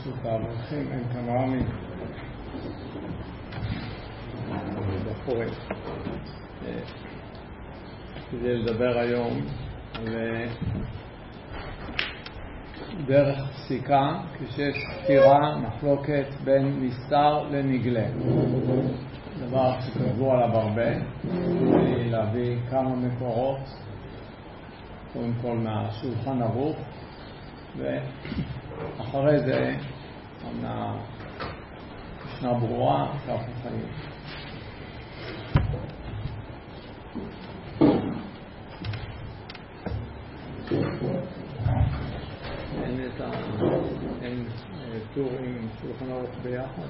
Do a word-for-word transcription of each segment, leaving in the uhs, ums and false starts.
את האברכים, הם כמרמים בחורים. כדי לדבר היום על דרך פסיקה כשיש סתירה, מחלוקת בין נסתר לנגלה. דבר שכתבו עליו הרבה, כדי להביא כמה מקורות, קודם כל מהשולחן ערוך, ואחרי זה ישנה ברורה כף החיים. אין את ה... אין טור עם שולחן ערוך ביחד.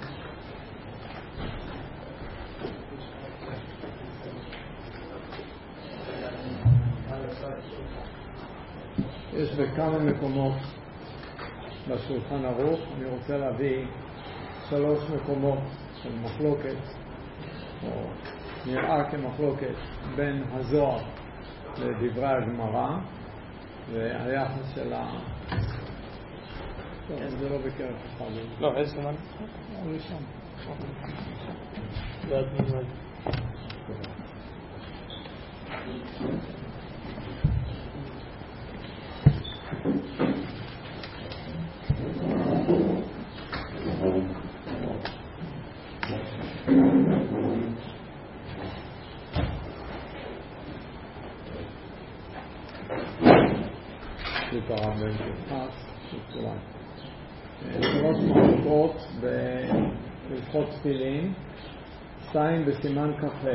יש בכמה מקומות בשולחן ערוך. אני רוצה להביא שלוש מקומות של מחלוקת, או נראה כמחלוקת, בין הזוהר לדברי הגמרא, והיחס של ה... טוב, זה לא בקרב אחד. לא, איזה זמן? הוא ראשון. לא, את מזמן. שפרם בן שפחס, שפורן. שלוש מחלוקות בהלכות תפילין, שתיים בסימן כ"ה.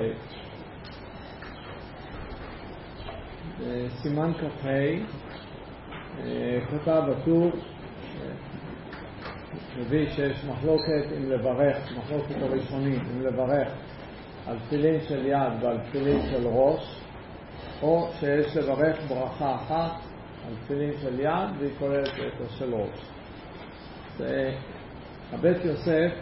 סימן כ"ה כתב הטור, מביא שיש מחלוקת אם לברך, מחלוקת הראשונית, אם לברך על תפילין של יד ועל תפילין של ראש, או שיש לברך ברכה אחת על תפילין של יד והיא כוללת את של ראש. הבית יוסף,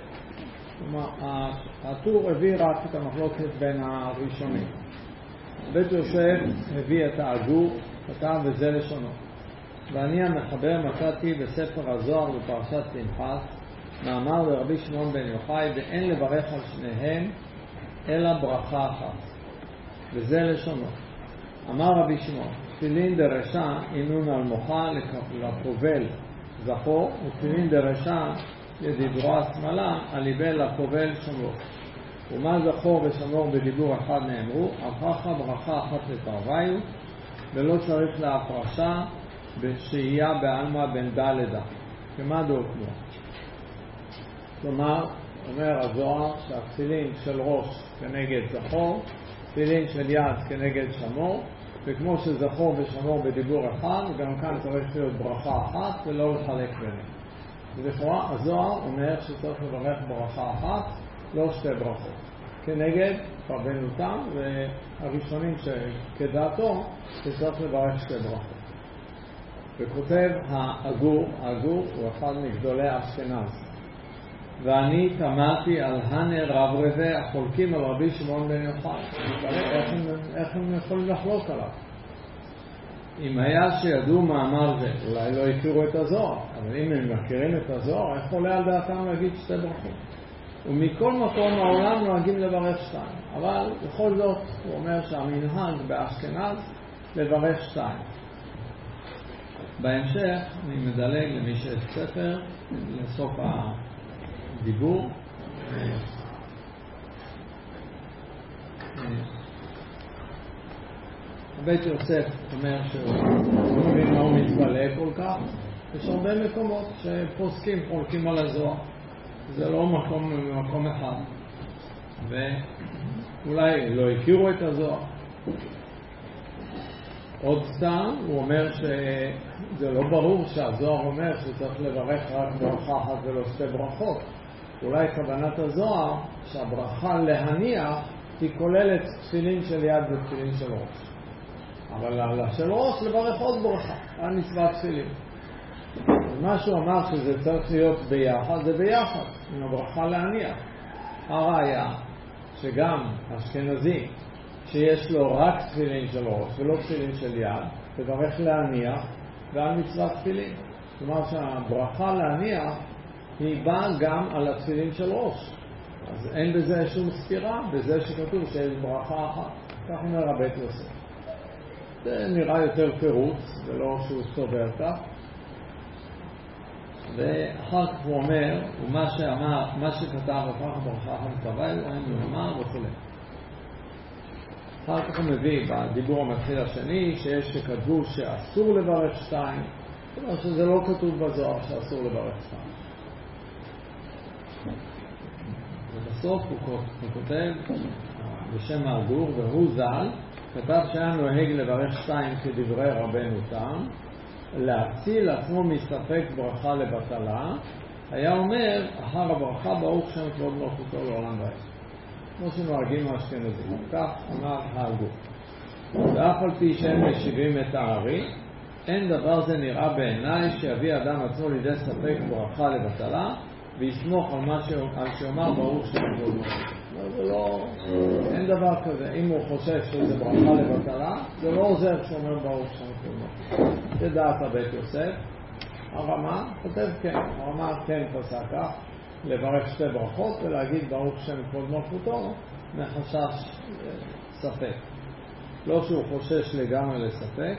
הטור הביא רק את המחלוקת בין הראשונים. הבית יוסף הביא את האגור, כתב וזה לשונו. ואני המחבר מצאתי בספר הזוהר בפרשת פנחס, מאמר לרבי שמעון בן יוחאי, ואין לברך על שניהם אלא ברכה אחת. וזה לשונו. אמר רבי שמעון, תפילין דרשע אינון על מוחה לקובל זכור, ותפילין דרשע ידידרו השמאלה על ליבל לקובל שמור. ומה זכור ושמור בדיבור אחד נאמרו, הפך ברכה אחת לתרוויו, ולא צריך להפרשה בשהייה בעלמא בן דלדה. כמה דוקנו? כלומר, אומר הזוהר שהתפילין של ראש כנגד זכור, תפילין של יד כנגד שמור, וכמו שזכור ושמור בדיבור אחד, גם כאן צריך להיות ברכה אחת ולא לחלק ביניהם. ולכאורה הזוהר אומר שצריך לברך ברכה אחת, לא שתי ברכות. כנגד רבנותם והראשונים שכדעתו שצריך לברך שתי ברכות. וכותב האגור, האגור הוא אחד מגדולי אשכנז. ואני תמהתי על הנה רב רבי החולקים על רבי שמעון בן יוחאי. איך, איך הם יכולים לחלוק עליו? אם היה שידעו מאמר זה, אולי לא הכירו את הזוהר, אבל אם הם מכירים את הזוהר, איך עולה על דעתם להגיד שתי ברכות? ומכל מקום העולם נוהגים לברך שתיים. אבל בכל זאת הוא אומר שהמנהג באשכנז לברך שתיים. בהמשך אני מדלג למי שיש ספר, לסוף הדיבור. הבית יוסף אומר שהוא לא מבין מה הוא מתפלא כל כך. יש הרבה מקומות שפוסקים חולקים על הזוהר. זה לא מקום במקום אחד. ואולי לא הכירו את הזוהר. עוד סתם, הוא אומר שזה לא ברור שהזוהר אומר שצריך לברך רק ברכה אחת ולא שתי ברכות. אולי כוונת הזוהר שהברכה להניח היא כוללת תפילין של יד ותפילין של ראש. אבל על של ראש לברך עוד ברכה, על מצוות תפילין. מה שהוא אמר שזה צריך להיות ביחד, זה ביחד, עם הברכה להניח. הראיה שגם אשכנזי שיש לו רק תפילין של ראש ולא תפילין של יד, תברך להניח ועל מצוות תפילין. כלומר שהברכה להניח היא באה גם על התפילין של ראש. אז אין בזה שום סתירה, בזה שכתוב שיש ברכה אחת. כך אומר רבי יוסף. זה נראה יותר פירוץ, ולא שהוא סובר כך. ואחר כך הוא אומר, ומה שאמר, מה שכתב אחר כך ברכה אחת מקבל, אין לומר וכו'. אחר כך הוא מביא בדיבור המתחיל השני, שיש שכתבו שאסור לברך שתיים, זאת אומרת שזה לא כתוב בזוהר שאסור לברך שתיים. ובסוף הוא כותב בשם האגור, והוא ז"ל, כתב שהיה נוהג לברך שתיים כדברי רבנו תם, להציל עצמו מספק ברכה לבטלה, היה אומר, אחר הברכה ברוך שם כבוד מלכותו לעולם ועד. כמו שנוהגים האשכנזים, כך אמר האגור. ואף על פי שהם משיבים את הארי, אין דבר זה נראה בעיניי שיביא אדם עצמו לידי ספק ברכה לבטלה, ויסמוך על מה שאומר ברוך שם כבוד מלכותו. זה לא, אין דבר כזה. אם הוא חושב שזה ברכה לבטלה, זה לא עוזר שאומר ברוך שם כבוד מלכותו. זה דעת הבית יוסף. הרמה כותב כן, הרמה כן פסק כך, לברך שתי ברכות ולהגיד ברוך שם כבוד מלכותו מחשש ספק. לא שהוא חושש לגמרי לספק.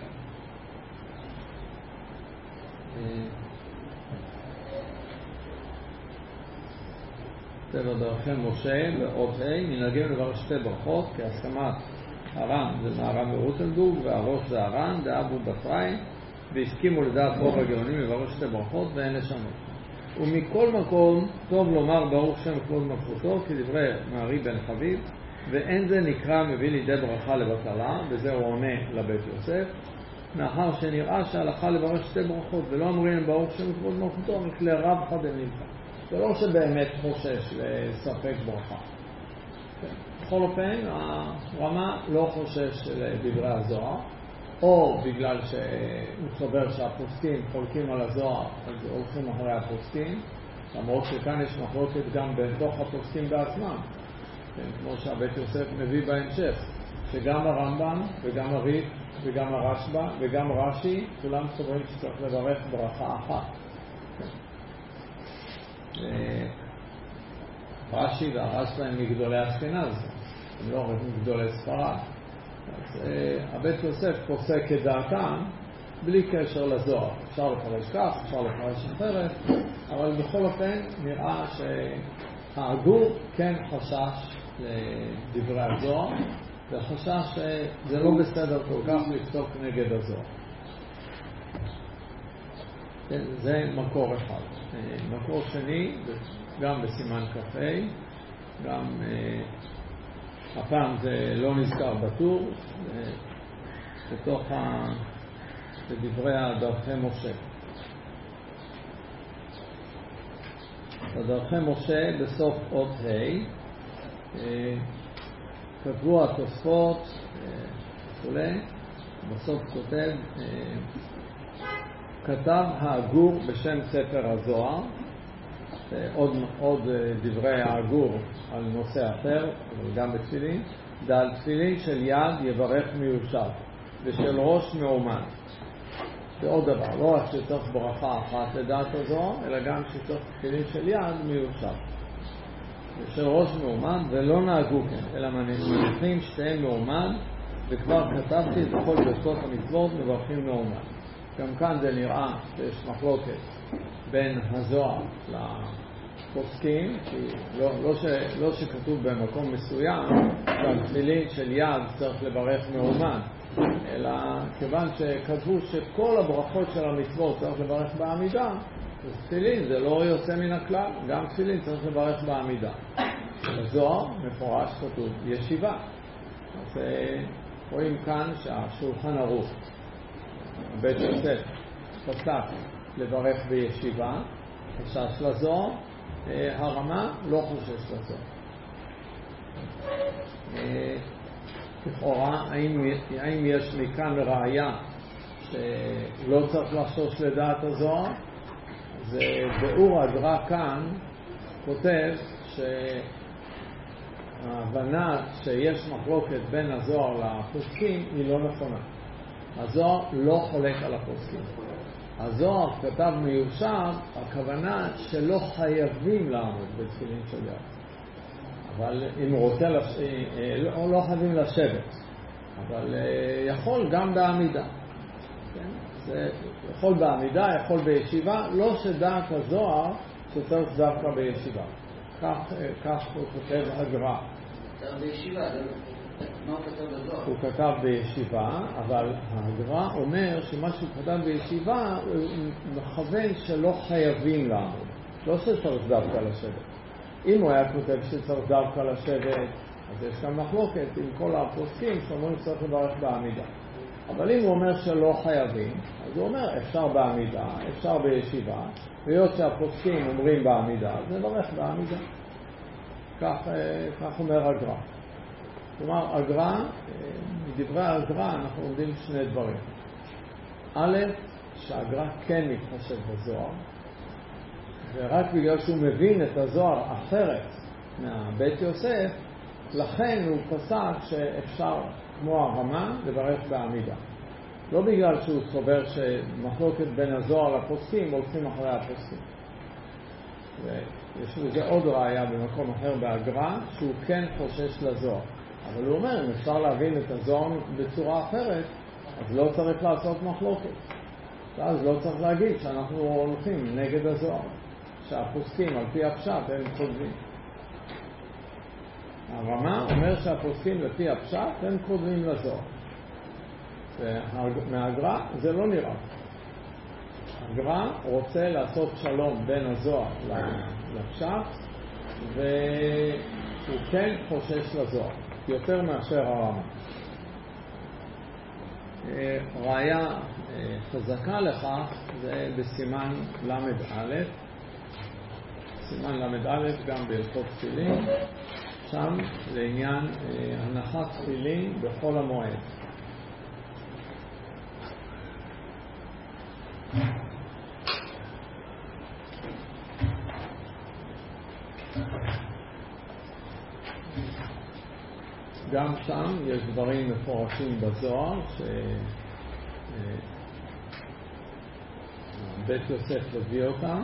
טבע דרכי משה ועוד ה' מנהגים לברך שתי ברכות כהסכמת הר"ן זה מהר"ן ורוטנבורג והראש זה הר"ן דאבו בפראי והסכימו לדעת רוב הגאונים לברך שתי ברכות ואין לשנות. ומכל מקום טוב לומר ברוך שם כבוד מלכותו כדברי מערי בן חביב ואין זה נקרא מביא לידי ברכה לבטלה, וזה הוא עונה לבית יוסף, מאחר שנראה שההלכה לברך שתי ברכות ולא אמרים ברוך שם כבוד מלכותו מכלי רב חד נלכה. זה לא שבאמת חושש לספק ברכה. בכל אופן, הרמה לא חושש לדברי הזוהר, או בגלל שהוא סובר שהפוסקים חולקים על הזוהר, אז הולכים אחרי הפוסקים, למרות שכאן יש מחלוקת גם בתוך הפוסקים בעצמם, כמו שהבית יוסף מביא בהמשך, שגם הרמב"ם וגם הרי"ף וגם הרשב"א וגם רש"י, כולם סוברים שצריך לברך ברכה אחת. רש"י והרשב"א הם מגדולי אשכנז, הם לא מגדולי ספרד. אז הבית יוסף פוסק כדעתם בלי קשר לזוהר. אפשר לפרש כך, אפשר לפרש אחרת, אבל בכל אופן נראה שהאגור כן חשש לדברי הזוהר, וחשש שזה לא בסדר כל כך לפסוק נגד הזוהר. זה מקור אחד. מקור שני, גם בסימן קפה, גם הפעם זה לא נזכר בטור, בתוך דברי דרכי משה. בדרכי משה בסוף אות ה' כתבו התוספות וכולי, בסוף כותב כתב האגור בשם ספר הזוהר, עוד, עוד דברי האגור על נושא אחר, אבל גם בתפילין, דעל תפילין של יד יברך מיושב, ושל ראש מאומן. זה עוד דבר, לא רק שצריך ברכה אחת לדעת הזוהר, אלא גם שצריך תפילין של יד מיושב. ושל ראש מאומן, ולא נהגו כן, אלא מניחים שתיהם מאומן, וכבר כתבתי את בכל ברכות המצוות מברכים מאומן. גם כאן זה נראה שיש מחלוקת בין הזוהר לפוסקים, כי לא, לא, ש, לא שכתוב במקום מסוים שהתפילין של יד צריך לברך מאומן, אלא כיוון שכתבו שכל הברכות של המצוות צריך לברך בעמידה, אז תפילין זה לא יוצא מן הכלל, גם תפילין צריך לברך בעמידה. בזוהר מפורש כתוב ישיבה. אז רואים כאן שהשולחן ערוך בית יוסף פסק לברך בישיבה, חשש לזוהר, הרמה לא חושש לזוהר. לכאורה, האם, האם יש מכאן ראיה שלא צריך לחשוש לדעת הזוהר? אז באור הגר"א כאן כותב שההבנה שיש מחלוקת בין הזוהר לפוסקים היא לא נכונה. הזוהר לא חולק על הפוסקים. הזוהר כתב מיושב, הכוונה שלא חייבים לעמוד בתפילין של יד. אבל אם הוא רוצה, לש... לא, לא חייבים לשבת. אבל יכול גם בעמידה. כן? זה יכול בעמידה, יכול בישיבה, לא שדעת הזוהר שצריך דווקא בישיבה. כך, כך הוא כותב הגר"א. כתב בישיבה, מה הוא כתב בזוהר? הוא כתב בישיבה, אבל הגר"א אומר שמה שהוא כתב בישיבה הוא מכוון שלא חייבים לעמוד. לא שצריך דווקא לשבת. אם הוא היה כותב שצריך דווקא לשבת, אז יש כאן מחלוקת עם כל הפוסקים שאומרים שצריך לברך בעמידה. אבל אם הוא אומר שלא חייבים, אז הוא אומר אפשר בעמידה, אפשר בישיבה, והיות שהפוסקים אומרים בעמידה, אז נברך בעמידה. כך, כך אומר הגר"א. כלומר, הגר"א, מדברי הגר"א אנחנו עומדים שני דברים. א', שהגר"א כן מתחשב בזוהר, ורק בגלל שהוא מבין את הזוהר אחרת מהבית יוסף, לכן הוא פסק שאפשר, כמו הרמה, לברך בעמידה. לא בגלל שהוא סובר שמחלוקת בין הזוהר לפוסקים הולכים אחרי הפוסקים. ויש לזה עוד ראיה במקום אחר בהגר"א, שהוא כן חושש לזוהר. אבל הוא אומר, אם אפשר להבין את הזוהר בצורה אחרת, אז לא צריך לעשות מחלוקת. אז לא צריך להגיד שאנחנו הולכים נגד הזוהר. שהפוסקים על פי הפשט הם כותבים. הרמה אומר שהפוסקים לפי הפשט הם כותבים לזוהר. מהגר"א זה לא נראה. הגר"א רוצה לעשות שלום בין הזוהר לפשט, והוא כן חושש לזוהר, יותר מאשר הרמה. ראיה חזקה לכך זה בסימן למד א', סימן למד א' גם בהלכות תפילין, שם לעניין הנחת תפילין בכל המועד. גם שם יש דברים מפורשים בזוהר שבית יוסף הביא אותם,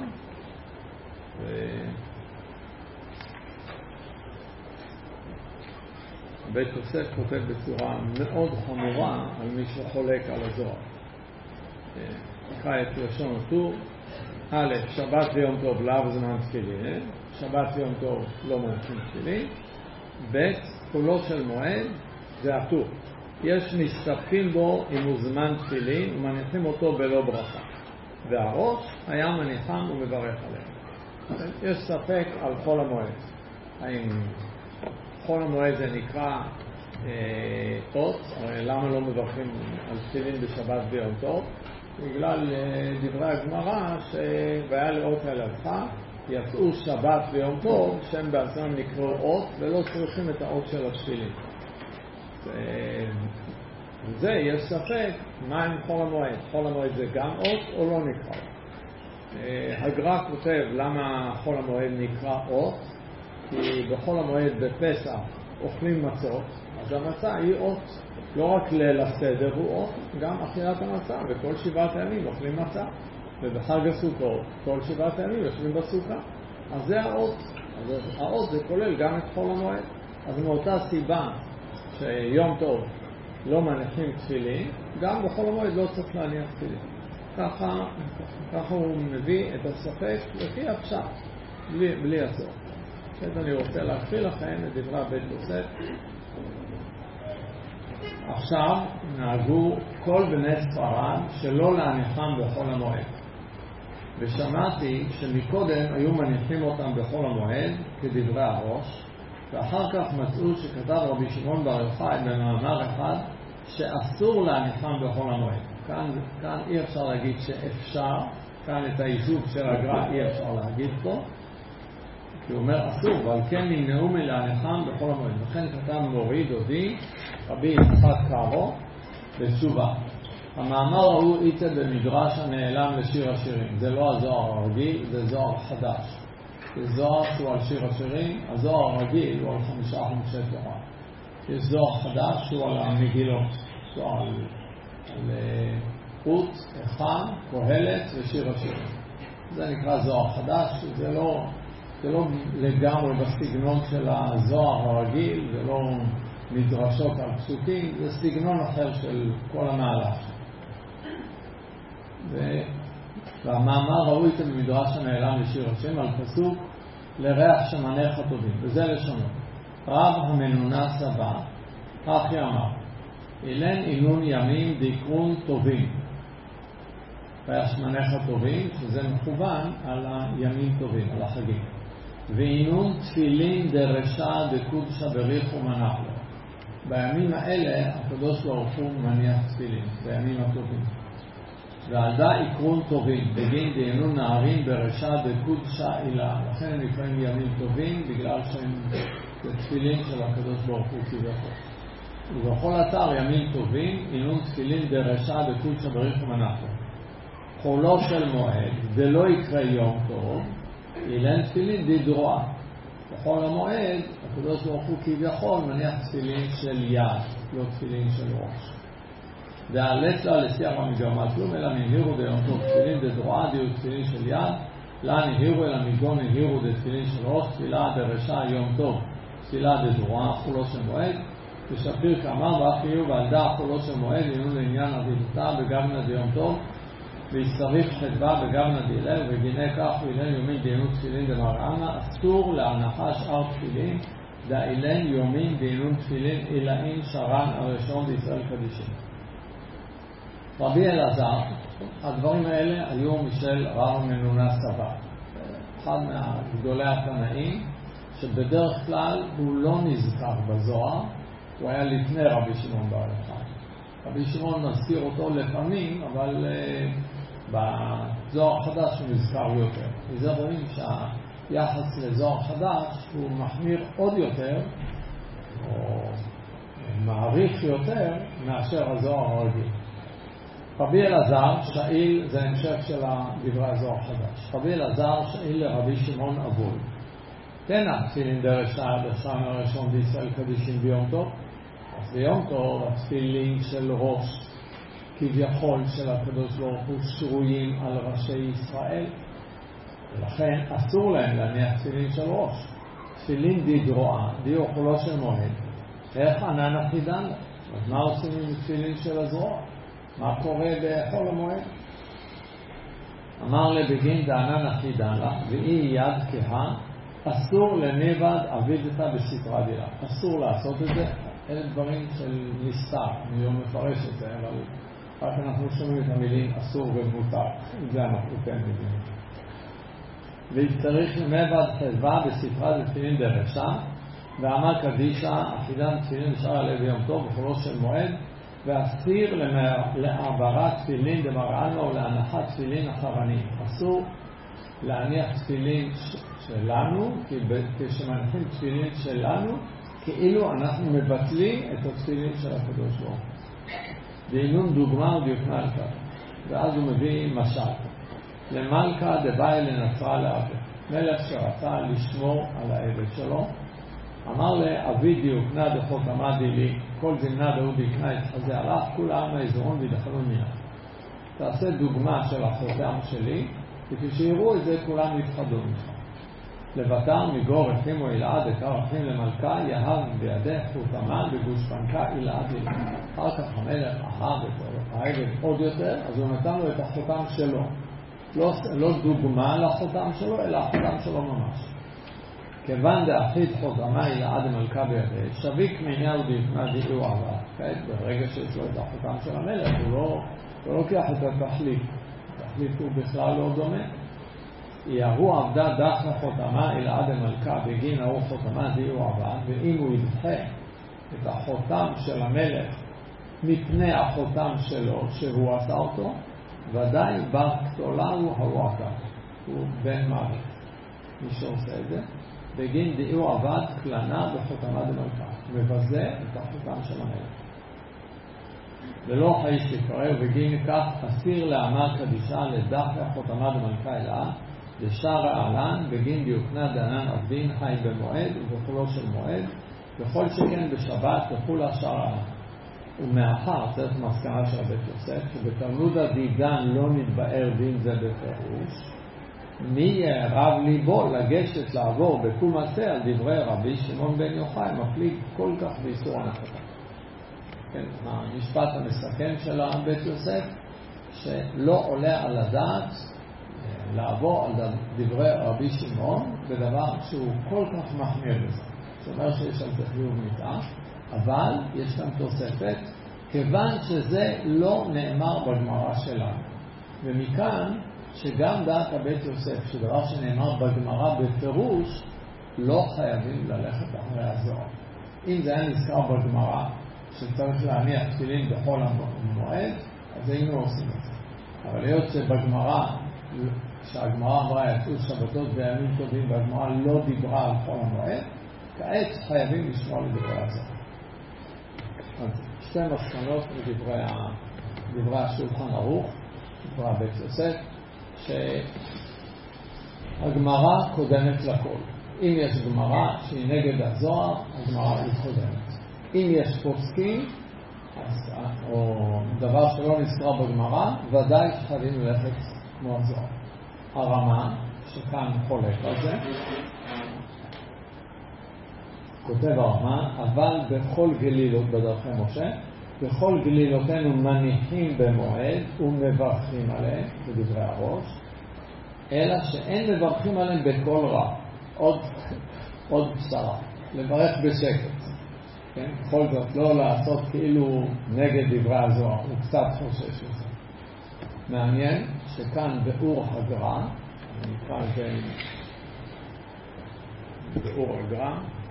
בית יוסף כותב בצורה מאוד חמורה על מי שחולק על הזוהר. נקרא את לשון הטור. א', שבת ויום טוב לאו זמן תפילין, שבת ויום טוב לא מנחים תפילין. ב', כולו של מועד זה הטור. יש מסתפקים בו אם הוא זמן תפילין ומניחים אותו בלא ברכה. והראש היה מניחם ומברך עליהם. יש ספק על חול המועד. האם חול המועד זה נקרא אה, אות, הרי למה לא מברכים על תפילין בשבת ביום טוב? בגלל אה, דברי הגמרא שהיה לאות הלכה, יצאו שבת ביום טוב, שהם בעצמם נקראו אות, ולא צריכים את האות של התפילין. וזה, יש ספק, מה עם חול המועד? חול המועד זה גם אות או לא נקרא? הגר"א כותב למה חול המועד נקרא אות, כי בחול המועד בפסח אוכלים מצות, אז המצה היא אות, לא רק ליל הסדר הוא אות, גם אכילת המצה, וכל שבעת הימים אוכלים מצה. ובחג הסוכות, כל שבעת הימים יושבים בסוכה. אז זה האות. אז האות זה כולל גם את חול המועד. אז מאותה סיבה שיום טוב לא מניחים תפילין, גם בחול המועד לא צריך להניח תפילין. ככה, ככה הוא מביא את הספק לפי הפשט, בלי, בלי הסוף. עכשיו אני רוצה להקריא לכם את דברי בית יוסף. עכשיו נהגו כל בני ספרד שלא להניחם בחול המועד. ושמעתי שמקודם היו מניחים אותם בחול המועד כדברי הראש, ואחר כך מצאו שכתב רבי שמעון בר יוחאי במאמר אחד שאסור להניחם בחול המועד. כאן, כאן אי אפשר להגיד שאפשר, כאן את האיזוק של הגר"א אי אפשר להגיד פה, כי הוא אומר אסור, אבל כן נמנעו מלהניחם בחול המועד. לכן כתב מורי דודי רבי יצחק קארו בתשובה. המאמר הוא איתה במדרש הנעלם לשיר השירים. זה לא הזוהר הרגיל, זה זוהר חדש. זה זוהר שהוא על שיר השירים, הזוהר הרגיל הוא על חמישה חומשי תורה. יש זוהר חדש שהוא על המגילות, שהוא על, על רות, איכה, קהלת ושיר השירים. זה נקרא זוהר חדש, זה לא, זה לא לגמרי בסגנון של הזוהר הרגיל, זה לא מדרשות על פסוקים, זה סגנון אחר של כל המהלך. והמאמר ראוי אתם במדרש הנעלם לשיר השם על פסוק לריח שמניך טובים, וזה לשונו. רב המנונה סבא, אחי אמר, אילן אילון ימים דיקרון טובים. ריח שמניך טובים, שזה מכוון על הימים טובים, על החגים. ואינון תפילין דרשה דקודשה בריך ומנח לו. בימים האלה הקדוש ברוך הוא מניח תפילין, בימים הטובים. ועל דה עקרון טובים, בגין דהיינו נערים ברשע דקודשה אילה. לכן הם נקראים ימים טובים, בגלל שהם תפילין של הקדוש ברוך הוא כביכול. ובכל אתר ימים טובים, אינון תפילין דרשע דקודשה בריך ומנח לו. חולו של מועד, ולא יקרה יום טוב, אילן תפילין דדרועה. בכל המועד, הקדוש ברוך הוא כביכול מניח תפילין של יד, לא תפילין של ראש. והעלץ לה לשיח המגרמה כלום, אלא נהירו ביום טוב תפילין דדרועה, דיו תפילין של יד, לה נהירו אלא מגון נהירו דתפילין של ראש, תפילה דרשה יום טוב, תפילה דדרועה, חולו של מועד, ושפיר כאמר, ואחיו ועל דה חולו של מועד, ינו לעניין אבידותה בגבנה דיום טוב, ויצטריך חדבה בגבנה דילל, וגיני כך ואילן יומין דיינות תפילין דמרענה, אסור להנחה שאר תפילין, דאילן יומין דיינות תפילין אילאין שרן הראשון בישראל קדישים. רבי אלעזר, הדברים האלה היו משל רב המנונה סבא, אחד מהגדולי התנאים, שבדרך כלל הוא לא נזכר בזוהר, הוא היה לפני רבי שמעון בר יוחאי. רבי שמעון מזכיר אותו לפעמים, אבל uh, בזוהר חדש הוא נזכר יותר. וזה רואים שהיחס לזוהר חדש הוא מחמיר עוד יותר, או מעריך יותר, מאשר הזוהר הרגיל. רבי אלעזר, שאיל, זה המשך של דברי הזוהר חדש. רבי אלעזר, שאיל לרבי שמעון אבוי. תנא, תפילין דרשע עד השם הראשון בישראל קדישים ביום טוב. אז ביום טוב, התפילין של ראש, כביכול של הקדוש ברוך הוא, שרויים על ראשי ישראל. ולכן אסור להם להניח תפילין של ראש. תפילין דדרועה, דיו חולו של מועד. איך ענן אחידן לה? אז מה עושים עם תפילין של הזרוע? מה קורה בחול המועד? אמר לבגין דענן אחידן לה, ואי יד כהה, אסור לנבד אבידתה בסתרה דילה. אסור לעשות את זה. אלה דברים של נסתר, אני לא מפרש את זה, אבל רק אנחנו שומעים את המילים אסור ומותר. זה אנחנו כן מבינים. והצטריך לנבד חדווה בסתרה דתפילין דרשע, ואמר קדישה, אחידן תפילין בשער הלב ביום טוב, בחולו של מועד, ואסיר להעברת תפילין דמרענה או להנחת תפילין אחרנים. אסור להניח תפילין שלנו, כי כשמניחים תפילין שלנו, כאילו אנחנו מבטלים את התפילין של הקדוש ברוך הוא. דהינון דוגמה ודיוקנה על כך. ואז הוא מביא משל. למלכה דבאי לנצרה לעבד. מלך שרצה לשמור על העבד שלו, אמר לאבי דיוקנה דחותמה דילי, כל זמנה דהו דיקנה את חזה עליו, כול העם האזורון וידחלו מינה. תעשה דוגמה של החותם שלי, וכשיראו את זה כולם יפחדו ממך. לבטר מגור רחים או אלעד, את הרחים למלכה, יהב בידך חותמה בגושפנקה אלעד אלעד. אחר כך המלך אהב את העבד עוד יותר, אז הוא נתן לו את החותם שלו. לא, לא דוגמה לחותם שלו, אלא החותם שלו ממש. כיוון דאחית חותמה אלעד מלכה בידך, שביק מיניה ודיפנה דיעו עבר. כעת ברגע שיש לו את החותם של המלך, הוא לא, הוא לא לוקח את התחליף. התחליף הוא בכלל לא דומה. יהרו עבדה דחנה חותמה אלעד המלכה בגין ההוא חותמה דיעו עבד, ואם הוא ידחה את החותם של המלך מפני החותם שלו שהוא עשה אותו, ודאי בר קטולה הוא הוואקה, הוא בן מוות. מי שעושה את זה, בגין דיעו עבד קלנה בחותמה דמלכה, מבזה את החותם של המלך. ולא חי שיקרא, ובגין כך אסיר לאמר קדישה לדחנה חותמה דמלכה אלעד, לשער העלן, בגין דיוקנה דענן עבדין חי במועד ובחולו של מועד, וכל שכן בשבת תחול השער העלן. ומאחר, צריך מסקנה של בית יוסף, שבתלמוד הדיגן לא מתבאר דין זה בפירוש, מי יערב ליבו לגשת לעבור בקום עשה על דברי רבי שמעון בן יוחאי, מפליג כל כך באיסור הנחתה. כן, המשפט המסכם של בית יוסף, שלא עולה על הדעת לעבור על דברי רבי שמעון בדבר שהוא כל כך מחמיר בזה. זאת אומרת שיש על זה חיוב מיתה, אבל יש כאן תוספת, כיוון שזה לא נאמר בגמרא שלנו. ומכאן שגם דעת הבית יוסף, שדבר שנאמר בגמרא בפירוש, לא חייבים ללכת אחרי הזוהר. אם זה היה נזכר בגמרא, שצריך להניח תפילין בכל המועד, אז היינו עושים את זה. אבל היות שבגמרא, שהגמרא אמרה יצאו שבתות בימים טובים, והגמרא לא דיברה על כל המועד, כעת חייבים לשמוע לדברי הזוהר. אז שתי מסקנות מדברי דברי השולחן ערוך, דברי בית יוסף, שהגמרא קודמת לכל. אם יש גמרא שהיא נגד הזוהר, הגמרא היא קודמת. אם יש פוסקים, אז, או דבר שלא נזכר בגמרא, ודאי שחייבים ללכת כמו הזוהר. הרמ"א, שכאן חולק על זה, כותב הרמ"א, אבל בכל גלילות בדרכי משה, בכל גלילותינו מניחים במועד ומברכים עליהם, בדברי הראש, אלא שאין מברכים עליהם בכל רע. עוד, עוד בשרה, לברך בשקט. כן? בכל זאת לא לעשות כאילו נגד דברי הזוהר, הוא קצת חושש לזה. מעניין שכאן באור הגר"א, אני אקרא את זה באור הגר"א,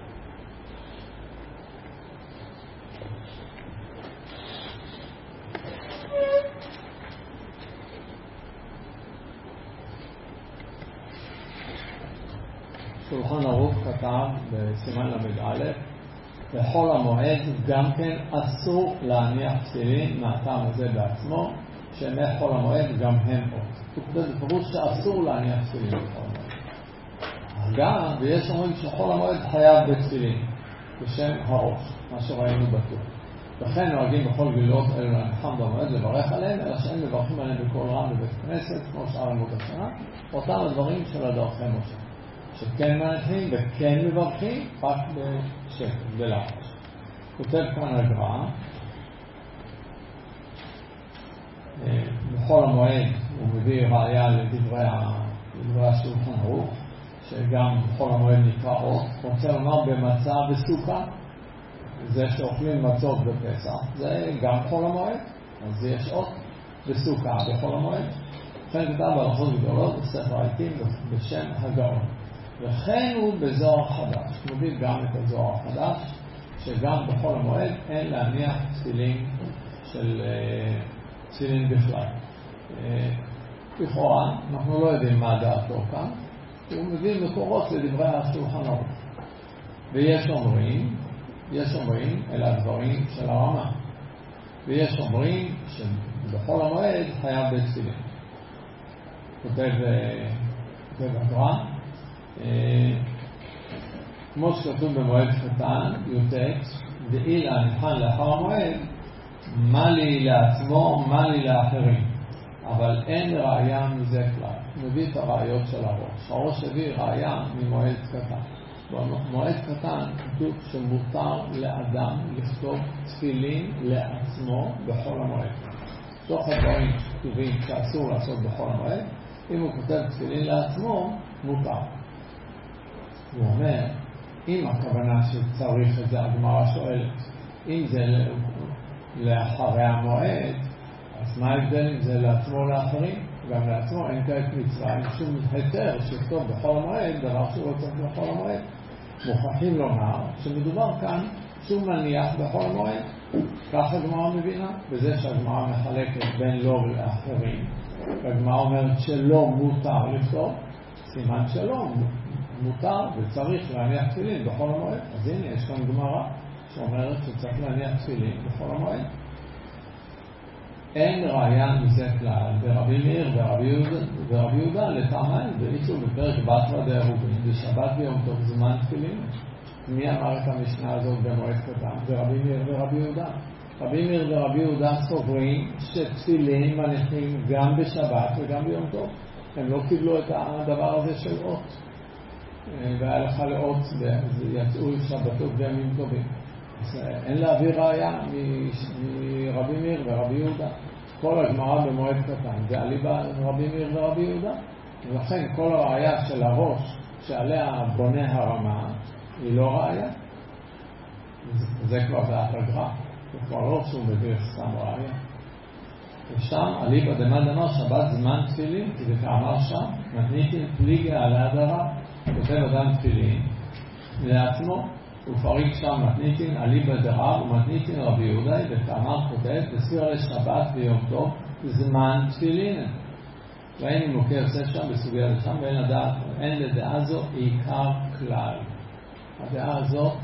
שולחן ערוך כתב בסימן למד א', בחול המועד גם כן אסור להניח תפילין מהטעם הזה בעצמו, שימי חול המועד גם הם עוד. הוא כותב בפירוש שאסור להניח תפילין בחול המועד. גם, ויש אומרים שחול המועד חייב בתפילין, בשם הראש, מה שראינו בטוח. וכן נוהגים בכל גלילות אלו להנחם במועד לברך עליהם, אלא שאין מברכים עליהם בכל רם בבית כנסת, כמו שאר עמוד השנה, אותם הדברים של הדרכי משה. שכן מנחים וכן מברכים, רק בשקט, בלחש. כותב כאן הגר"א, בכל המועד הוא מביא ראיה לדברי השולחן ערוך, שגם בכל המועד נקרא אות. רוצה לומר במצה בסוכה, זה שאוכלים מצות בפסח, זה גם בכל המועד, אז יש אות בסוכה בכל המועד. לכן כתב בהלכות גדולות בספר העיתים בשם הגאון. וכן הוא בזוהר חדש, מביא גם את הזוהר החדש, שגם בכל המועד אין להניח תפילין של תפילין בכלל. לכאורה, אנחנו לא יודעים מה דעתו כאן, הוא מביא מקורות לדברי השולחן ערוך. ויש אומרים, יש אומרים, אלה הדברים של הרמ"א, ויש אומרים שבכל המועד חייב בתפילין. כותב, כותב הגר"א, כמו שכתוב במועד קטן, י"ט, דאילה נבחן לאחר המועד, מה לי לעצמו, מה לי לאחרים. אבל אין ראיה מזה כלל. מביא את הראיות של הראש. הראש הביא ראיה ממועד קטן. במועד קטן כתוב שמותר לאדם לכתוב תפילין לעצמו בכל המועד. תוך הדברים כתובים שאסור לעשות בכל המועד, אם הוא כותב תפילין לעצמו, מותר. הוא אומר, אם הכוונה שצריך את זה, הגמרא שואלת, אם זה לאחרי המועד, אז מה ההבדל אם זה לעצמו או לאחרים? גם לעצמו אין כעת מצווה, אין שום היתר שכתוב בכל המועד, דבר שהוא לא צריך בכל המועד. מוכרחים לומר שמדובר כאן שהוא מניח בכל המועד. כך הגמרא מבינה, בזה שהגמרא מחלקת בין לא לאחרים. והגמרא אומרת שלא מותר לכתוב, סימן שלא מותר וצריך להניח תפילין בכל המועד. אז הנה יש כאן גמרא שאומרת שצריך להניח תפילין בכל המועד. אין ראיה מזה כלל ברבי מאיר ורבי יהודה לטעמם, ואיסור בפרק בתרא דארוגין בשבת ביום טוב זמן תפילין. מי אמר את המשנה הזאת במועד קטן? ברבי מאיר ורבי יהודה. רבי מאיר ורבי יהודה סוברים שתפילין מניחים גם בשבת וגם ביום טוב. הם לא קיבלו את הדבר הזה של אות. והלכה לאות, ויצאו שבתות וימים טובים. אז אין להביא ראיה מרבי מאיר ורבי יהודה. כל הגמרא במועד קטן זה אליבא רבי מאיר ורבי יהודה. ולכן כל הראיה של הראש שעליה בונה הרמה היא לא ראיה. זה כבר דעת הגר"א. זה כבר לא שהוא מביא סתם ראיה. ושם אליבא דמא דאמר שבת זמן תפילין, וכאמר שם מתניתין פליגי על ההדרה. כותב אדם תפילין לעצמו, ופריק שם מתניתין אליבא דרב ומתניתין רבי יהודה, וכאמר כותב בספר לשבת ויום טוב זמן תפילין. ואין אם מוכר עושה שם בסוגיה לשם, ואין לדעת, אין לדעה זו עיקר כלל. הדעה הזאת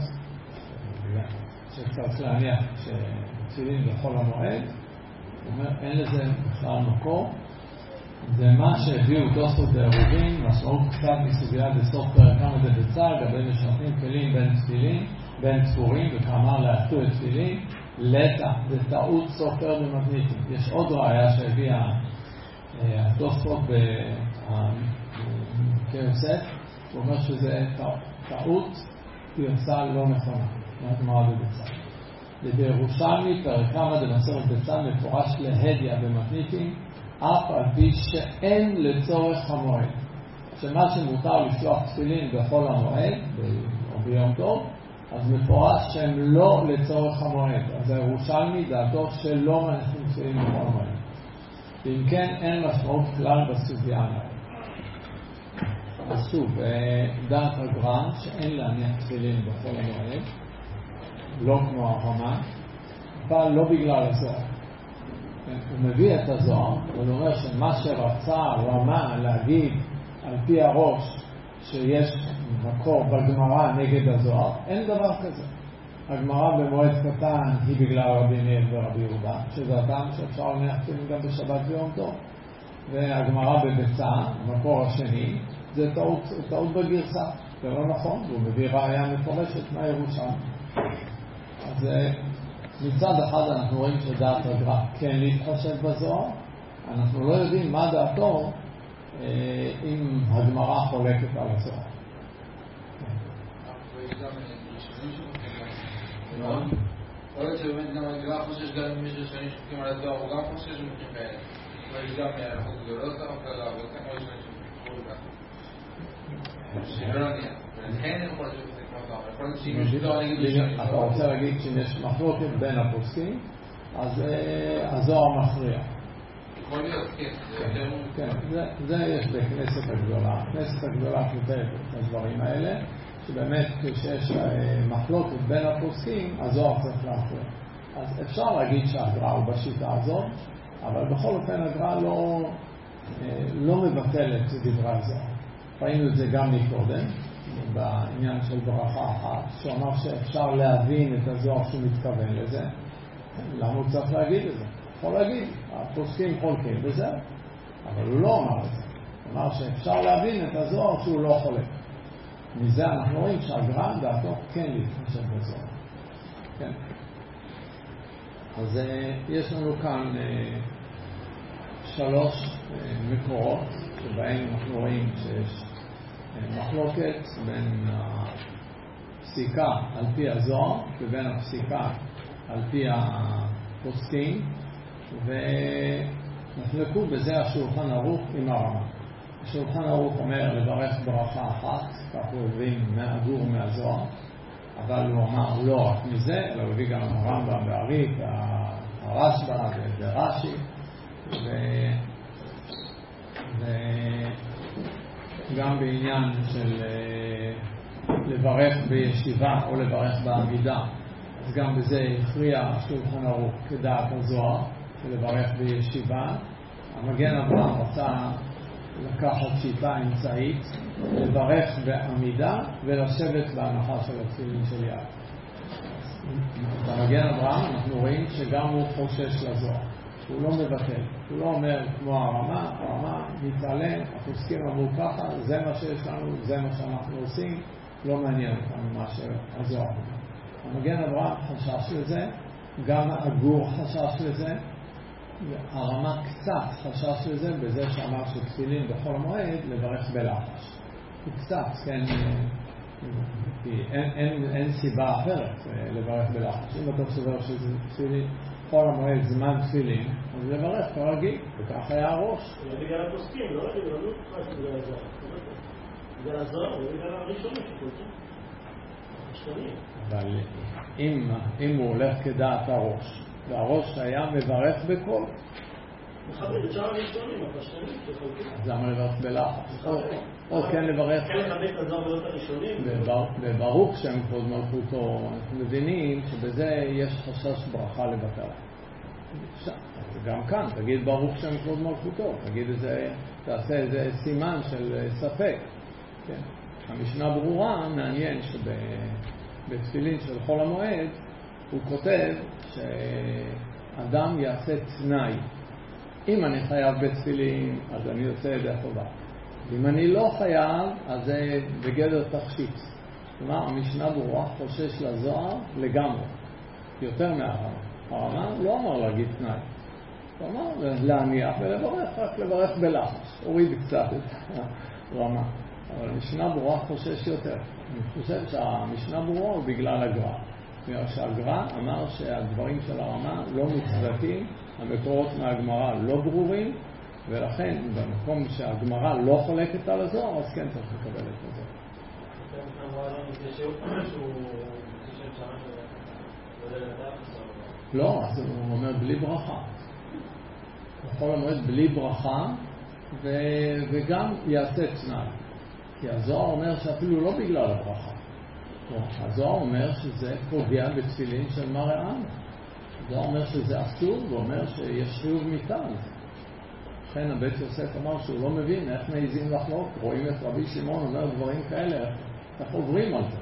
שצריך להניח שתפילין בכל המועד, אומר, אין לזה בכלל מקור. זה מה שהביאו תוספות בעירובין, משמעות קצת מסוגיה בסוף פרק כמה דבצה, לגבי משרתים כלים בין תפילין, בין תפורים, וכאמר להטו את תפילין, לטע, זה טעות סופר במתניתים. יש עוד ראיה שהביאה התוספות בקרסף, הוא אומר שזה טעות גרסה לא נכונה, מהגמרא בבצע. ובירושלמי פרק כמה דמסורת בצע מפורש להדיה במתניתים, אף על פי שאין לצורך המועד. שמה שמותר לשלוח תפילין בכל המועד, או ביום טוב, אז מפורש שהם לא לצורך המועד. אז הירושלמי דעתו שלא מניחים תפילין בכל המועד. ואם כן, אין משמעות כלל בסוגיה. אז שוב, דעת הגר"א שאין להניח תפילין בכל המועד, לא כמו הרמה, אבל לא בגלל הזוהר. הוא מביא את הזוהר, הוא אומר שמה שרצה רמה להגיד על פי הראש שיש מקור בגמרא נגד הזוהר, אין דבר כזה. הגמרא במועד קטן היא בגלל רבי מאיר ורבי יהודה, שזה אדם שאפשר להניח תפילין גם בשבת ויום טוב. והגמרא בבצע, המקור השני, זה טעות, טעות בגרסה. זה לא נכון, והוא מביא ראיה מפורשת מהירושלמי. אז מצד אחד אנחנו רואים שדעת הגר"א כן להתחשב בזוהר, אנחנו לא יודעים מה דעתו אם הגמרא חולקת על הזוהר. יכול להיות שבאמת גם הגר"א חושש גם אם יש ראשונים שופטים על הזוהר, הוא גם חושש שמקים כאלה. יש גם מהלכות גדולות אבל כמו ראשונים שופטים ככה. שלא נגיע. ולכן יכול להיות שזה כמו זוהר. יכול להיות שאם יש זוהר נגיד ראשונים. אתה רוצה להגיד שאם יש מחלוקת בין הפוסקים, אז הזוהר מכריע. יכול להיות, כן. זה יש בכנסת הגדולה. הכנסת הגדולה כותבת את הדברים האלה, שבאמת כשיש מחלוקת בין הפוסקים, הזוהר צריך להכריע. אז אפשר להגיד שהגר"א הוא בשיטה הזאת, אבל בכל אופן הגר"א לא, לא מבטל את דברי הזוהר. ראינו את זה גם מקודם, בעניין של ברכה אחת, שהוא אמר שאפשר להבין את הזוהר שהוא מתכוון לזה. למה הוא צריך להגיד את זה? יכול להגיד, הפוסקים חולקים וזה, אבל הוא לא אמר את זה. הוא אמר שאפשר להבין את הזוהר שהוא לא חולק. מזה אנחנו רואים שהגר"א דעתו כן להתחשב בזוהר. כן. אז יש לנו כאן שלוש מקורות שבהם אנחנו רואים שיש מחלוקת בין הפסיקה על פי הזוהר ובין הפסיקה על פי הפוסקים, ונחלקו בזה השולחן ערוך עם הרמה. השולחן ערוך אומר לברך ברכה אחת, כך הוא הביא מהגור מהזוהר, אבל הוא אמר לא רק מזה, אלא הוא הביא גם הרמב"ם והאריך, הרשב"א ורש"י, וגם בעניין של לברך בישיבה או לברך בעמידה, אז גם בזה הכריע השולחן ערוך כדעת הזוהר, לברך בישיבה. המגן אברהם רצה לקחת שיטה אמצעית, לברך בעמידה ולשבת בהנחה של התפילין של יד. במגן אברהם אנחנו רואים שגם הוא חושש לזוהר, הוא לא מבטל, הוא לא אומר כמו הרמה, הרמה מתעלם, הפוסקים אמרו ככה, זה מה שיש לנו, זה מה שאנחנו עושים, לא מעניין אותנו מה שהזוהר. המגן אברהם חשש לזה, גם הגור חשש לזה, הרמה קצת חשש לזה בזה שאמר שתפילין בחול המועד לברך בלחש. הוא קצת, כן, אין, אין, אין סיבה אחרת לברך בלחש. אם אתה סובר שזה תפילין, חול המועד זמן תפילין, אז לברך כרגיל, וכך היה הראש. זה בגלל הפוסקים, לא להגיד, לא נתפס בגלל הזוהר. בגלל הזוהר, זה בגלל הראשון שפולטים. השכנים. אבל אם, אם הוא הולך כדעת הראש, והראש היה מברך בקול, מכבד את שאר הראשונים, הפשטנים שפולטים. אז למה לברך בלחש? או כן לברך... כן לכבד את הזוהר ולא את הראשונים. וברוך שם כבוד מלכותו, אנחנו מבינים שבזה יש חשש ברכה לבטלה. גם כאן, תגיד ברוך שם כבוד מלכותו, תגיד איזה, תעשה איזה סימן של ספק. כן. המשנה ברורה, מעניין שבתפילין של חול המועד הוא כותב שאדם יעשה תנאי. אם אני חייב בתפילין, אז אני עושה את זה חובה. אם אני לא חייב, אז זה בגדר תכשיט. כלומר, המשנה ברורה חושש לזוהר לגמרי, יותר מהרמה. הרמה לא אמר להגיד תנאי. הוא אמר להניח ולברך, רק לברך בלחש. הוריד קצת את הרמה. אבל המשנה ברורה חושש יותר. אני חושב שהמשנה ברורה הוא בגלל הגר"א. בגלל שהגר"א אמר שהדברים של הרמה לא מוצדקים, המקורות מהגמרא לא ברורים, ולכן במקום שהגמרא לא חולקת על הזוהר, אז כן צריך לקבל את הזוהר. לא, אז הוא אומר בלי ברכה. בכל המועד בלי ברכה, וגם יעשה תנאי. כי הזוהר אומר שאפילו לא בגלל הברכה. הזוהר אומר שזה פוגע בתפילין של מראה. הזוהר אומר שזה אסור, ואומר שיש חיוב מכאן. לכן הבית יוסף אמר שהוא לא מבין איך מעיזים לחלוק. רואים את רבי שמעון אומר דברים כאלה, איך עוברים על זה.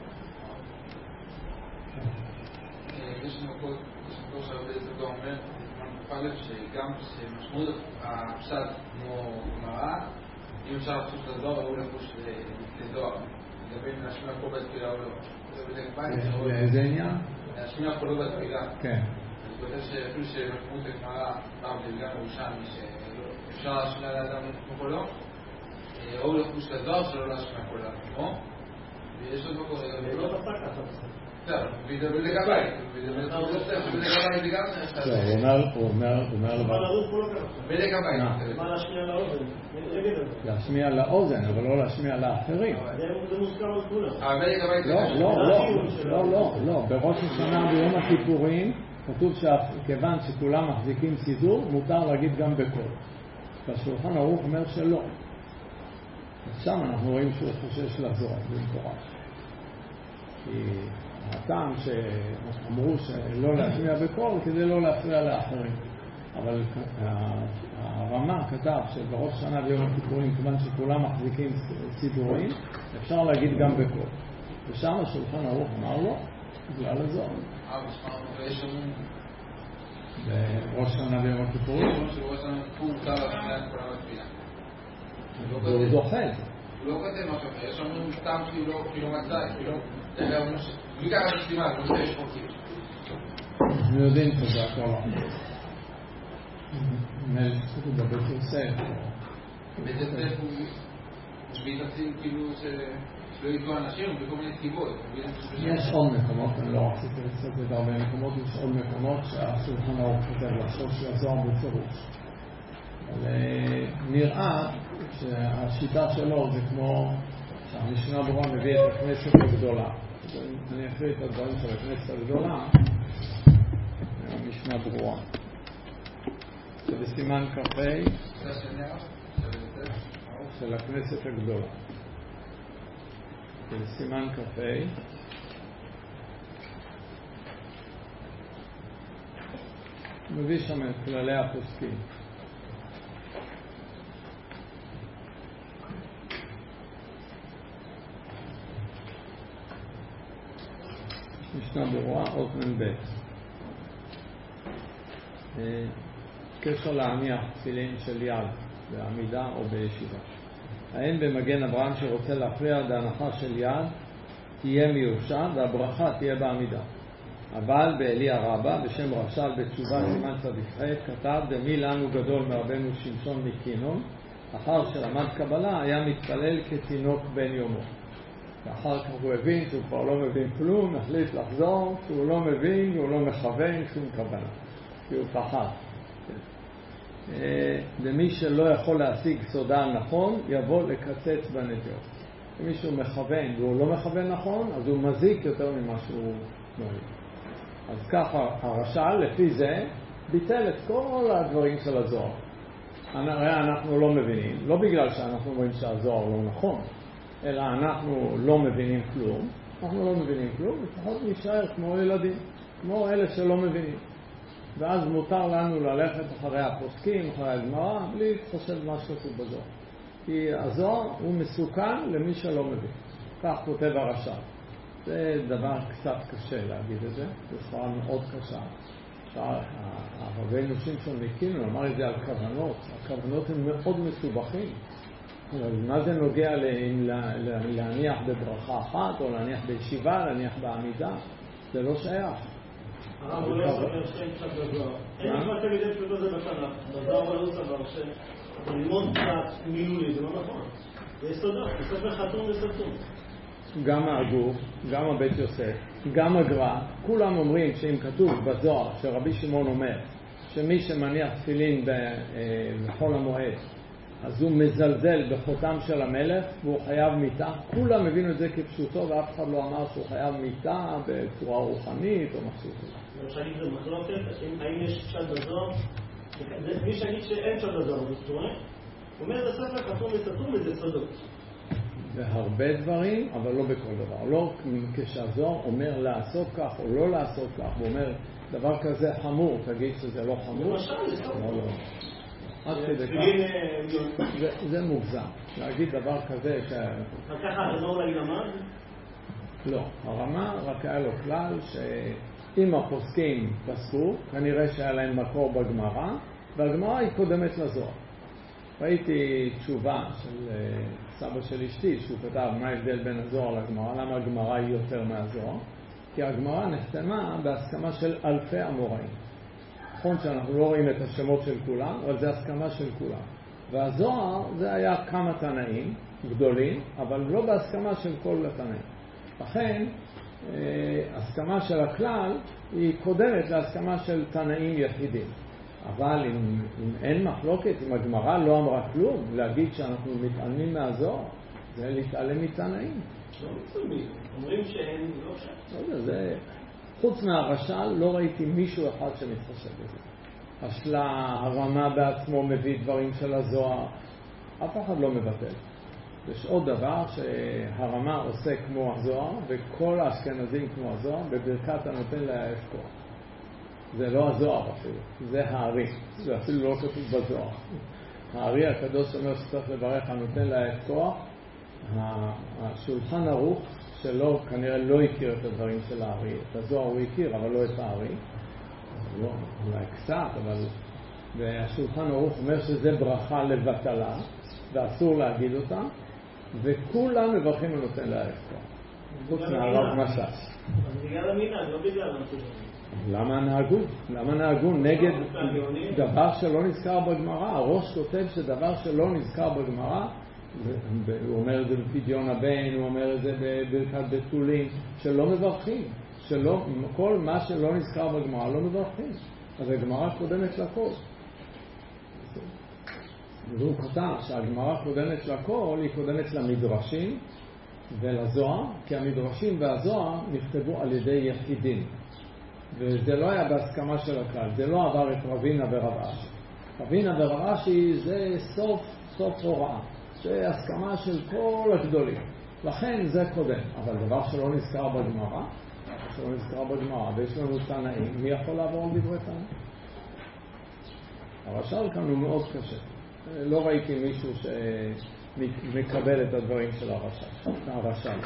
יש מקום שהרבה זה גם אומר, פלף שגם שמשמעות הפשט כמו מראה, אם אפשר לחוש לדואר, ראו לחוש לדואר. לגבי להשמיע פה בתפילה או לא. לאיזה עניין? להשמיע פה לא בתפילה. כן. אני חושב שאפילו שמשמעות הגמרא, פעם וגם ירושלמי, שאפשר להשמיע לאדם כמו לא, ראו לחוש לדואר שלא להשמיע פה לאדם כמו. ויש עוד מקום לגבי לא. לא פסק ככה. בסדר, וידבר לגבי. וידבר לגבי. הוא אומר לבד. ולגבי. מה להשמיע לאוזן? להשמיע לאוזן, אבל לא להשמיע לאחרים. זה מוזכר על כולם. ולגבי. לא, לא, לא, לא, לא. בראש השנה ביום הכיפורים כתוב שכיוון שכולם מחזיקים סידור, מותר להגיד גם בקול. והשולחן ערוך אומר שלא. שם אנחנו רואים שהוא חושש לזוהר, זה מפורש. כי הטעם שאמרו שלא להשמיע בקול כדי לא להפריע לאחרים. אבל הרמה כתב שבראש שנה ביום הכיפורים, כיוון שכולם מחזיקים סידורים, אפשר להגיד גם בקול. ושם השולחן ערוך אמר לו, בגלל הזוהר. אה, ויש לנו... בראש שנה ביום הכיפורים? בראש שנה הוא מותר להשמיע את כולם בתפילה. והוא דוחה את זה. הוא לא כתב משהו אחר, יש לנו סתם כי הוא לא מצא, כי הוא לא... בלי ככה בסתימה, זה לא שיש חוקים. אנחנו יודעים שזה הכל לא. מלכות בבית יוסף. בית יוסף הוא משביתים כאילו שלא ידעו אנשים בכל מיני סיבות. יש עוד מקומות, אני לא רציתי לצאת את הרבה מקומות, יש עוד מקומות שהשולחן ערוך כותב לחשוב שהזוהר בפירוש. אבל נראה שהשיטה שלו זה כמו שהמשנה ברורה מביא את הכנסת הגדולה. אני אקריא את הדברים של הכנסת הגדולה, המשנה ברורה. שבסימן קפה של הכנסת הגדולה. בסימן קפה מביא שם את כללי הפוסקים. משנה ברורה, אות מ"ב. קשר להניח תפילין של יד בעמידה או בישיבה. האין במגן אברהם שרוצה להפריע בהנחה של יד תהיה מיושן והברכה תהיה בעמידה. אבל באלי הרבה בשם רש"ל בתשובה סימן צדיק כתב דמי לנו גדול מרבנו שמשון מקינון, אחר שלמד קבלה היה מתפלל כתינוק בן יומו. ואחר כך הוא הבין שהוא כבר לא מבין כלום, החליט לחזור, שהוא לא מבין, הוא לא מכוון שום כוונה, כי הוא פחד. למי שלא יכול להשיג סודה נכון, יבוא לקצץ בנטיות. אם מישהו מכוון והוא לא מכוון נכון, אז הוא מזיק יותר ממה שהוא מועיל. אז ככה הרש"ל לפי זה ביטל את כל הדברים של הזוהר. הרי אנחנו לא מבינים, לא בגלל שאנחנו אומרים שהזוהר לא נכון, אלא אנחנו לא מבינים כלום. אנחנו לא מבינים כלום, לפחות נשאר כמו ילדים, כמו אלה שלא מבינים. ואז מותר לנו ללכת אחרי הפוסקים, אחרי הגמרא, בלי להתחשב מה שכתוב בזוהר. כי הזוהר הוא מסוכן למי שלא מבין. כך כותב הרש"ל. זה דבר קצת קשה להגיד את זה, זה ספרה מאוד קשה. הרבנו שמשון מקינון אמר את זה על כוונות, הכוונות הן מאוד מסובכים. אבל מה זה נוגע להניח בברכה אחת, או להניח בישיבה, להניח בעמידה? זה לא שייך. הרב הוא לא ספר שאין קצת בזוהר. אין כבר תמידי פשוטו זה בתנ"ך. בזוהר לא סבר שללמוד קצת מילולי זה לא נכון. זה יסודות, זה ספר חתום וסתום. גם הגוף, גם הבית יוסף, גם הגר"א, כולם אומרים שאם כתוב בזוהר שרבי שמעון אומר שמי שמניח תפילין בחול המועד אז הוא מזלזל בחותם של המלך והוא חייב מיתה, כולם הבינו את זה כפשוטו ואף אחד לא אמר שהוא חייב מיתה בצורה רוחנית או משהו כזה. אפשר להגיד זה מחלוקת, האם יש קצת בזוהר? מי שיגיד שאין קצת בזוהר, הוא אומר, הוא אומר זה ספר חתום וסתום וזה סודות. בהרבה דברים, אבל לא בכל דבר. לא כשהזוהר אומר לעשות כך או לא לעשות כך, הוא אומר דבר כזה חמור, תגיד שזה לא חמור. למשל, זה טוב. לא, לא. עד כדי כך. זה מוגזם. להגיד דבר כזה ש... וככה הזוהר אולי למד? לא. הרמה רק היה לו כלל שאם הפוסקים פסקו, כנראה שהיה להם מקור בגמרא, והגמרא היא קודמת לזוהר. ראיתי תשובה של סבא של אשתי, שהוא כתב מה ההבדל בין הזוהר לגמרא, למה הגמרא היא יותר מהזוהר? כי הגמרא נחתמה בהסכמה של אלפי אמוראים. נכון שאנחנו לא רואים את השמות של כולם, אבל זה הסכמה של כולם. והזוהר זה היה כמה תנאים גדולים, אבל לא בהסכמה של כל התנאים. לכן, הסכמה של הכלל היא קודמת להסכמה של תנאים יחידים. אבל אם, אם אין מחלוקת, אם הגמרא לא אמרה כלום, להגיד שאנחנו מתעלמים מהזוהר, זה להתעלם מתנאים. לא מתעלמים, אומרים שאין, לא שם. זה, חוץ מהרש"ל לא ראיתי מישהו אחד שמתחשב בזה. השלה, הרמה בעצמו מביא דברים של הזוהר, אף אחד לא מבטל. יש עוד דבר שהרמה עושה כמו הזוהר, וכל האשכנזים כמו הזוהר, בברכת הנותן לאהב כוח. זה לא הזוהר אפילו, זה הארי, זה אפילו לא כתוב בזוהר. הארי הקדוש אומר שצריך לברך הנותן לאהב כוח. השולחן ערוך שלו כנראה לא הכיר את הדברים של הארי, את הזוהר הוא הכיר אבל לא את הארי, לא, אולי קצת, אבל והשולחן ערוך אומר שזה ברכה לבטלה ואסור להגיד אותה, וכולם מברכים הנותן לאהב כוח, חוץ מהרב משש. אז בגלל המנהג, לא בגלל המנהג. למה נהגו? למה נהגו נגד דבר שלא נזכר בגמרא? הראש כותב שדבר שלא נזכר בגמרא, הוא אומר את זה בפדיון הבן, הוא אומר את זה בברכת בתולים, שלא מברכים, שלא, כל מה שלא נזכר בגמרא לא מברכים. אז הגמרא קודמת לכל. והוא כתב שהגמרא קודמת לכל, היא קודמת למדרשים ולזוהר, כי המדרשים והזוהר נכתבו על ידי יחידים. וזה לא היה בהסכמה של הכלל, זה לא עבר את רבינה ורב אשי. רבינה ורב אשי זה סוף, סוף הוראה, זה הסכמה של כל הגדולים. לכן זה קודם, אבל דבר שלא נזכר בגמרא, שלא נזכר בגמרא, ויש לנו תנאים, מי יכול לעבור על דברי תנאים? הרש"ל כאן הוא מאוד קשה. לא ראיתי מישהו שמקבל את הדברים של הרש"ל.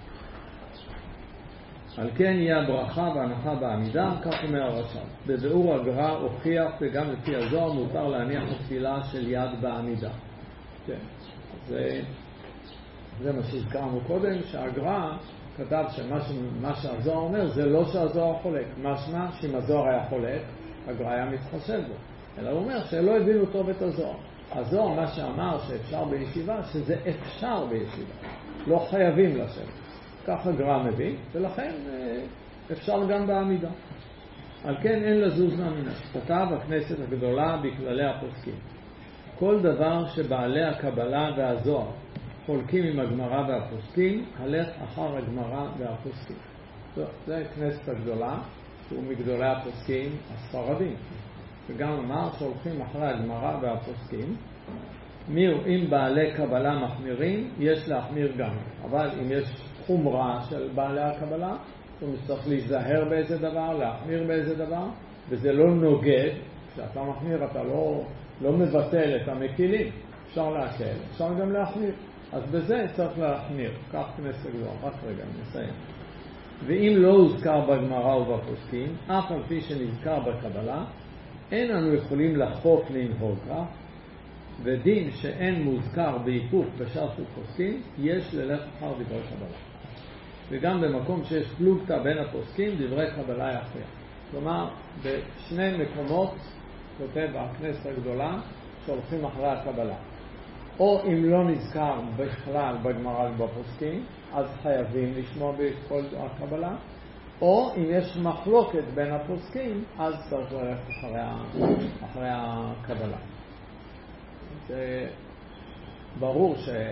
על כן יהיה הברכה והנחה בעמידה, כך אומר הרש"ל. בביאור הגר"א הוכיח וגם לפי הזוהר מותר להניח התפילה של יד בעמידה. כן, אז זה מה שהזכרנו קודם, שהגר"א כתב שמה שהזוהר אומר זה לא שהזוהר חולק, משמע שאם הזוהר היה חולק, הגר"א היה מתחשב בו, אלא הוא אומר שלא הבינו טוב את הזוהר. הזוהר מה שאמר שאפשר בישיבה, שזה אפשר בישיבה, לא חייבים לשבת. כך הגר"א מבין, ולכן אפשר גם בעמידה. על כן אין לזוז מהמינה. כתב הכנסת הגדולה בכללי הפוסקים. כל דבר שבעלי הקבלה והזוהר חולקים עם הגמרא והפוסקים, הלך אחר הגמרא והפוסקים. זה כנסת הגדולה, שהוא מגדולי הפוסקים הספרדים. וגם אמר שהולכים אחרי הגמרא והפוסקים. אם בעלי קבלה מחמירים, יש להחמיר גם. אבל אם יש חומרה של בעלי הקבלה, הוא צריך להיזהר באיזה דבר, להחמיר באיזה דבר, וזה לא נוגד. כשאתה מחמיר אתה לא, לא מבטל את המקילים. אפשר להקל, אפשר גם להחמיר. אז בזה צריך להחמיר. כך כנסת הגדולה. רק רגע, אני מסיים. ואם לא הוזכר בגמרא ובפוסקים, אף על פי שנזכר בקבלה, אין אנו יכולים לחוק לנהוג כך, ודין שאין מוזכר בהיפוך בשאר של פוסקים, יש ללך אחר דברי קבלה. וגם במקום שיש פלוגתא בין הפוסקים, דברי קבלה יכריע. כלומר, בשני מקומות כותב הכנסת הגדולה שהולכים אחרי הקבלה. או אם לא נזכר בכלל בגמרא ובפוסקים, אז חייבים לשמוע בכל הקבלה, או אם יש מחלוקת בין הפוסקים, אז צריך ללכת אחרי, אחרי הקבלה. זה ברור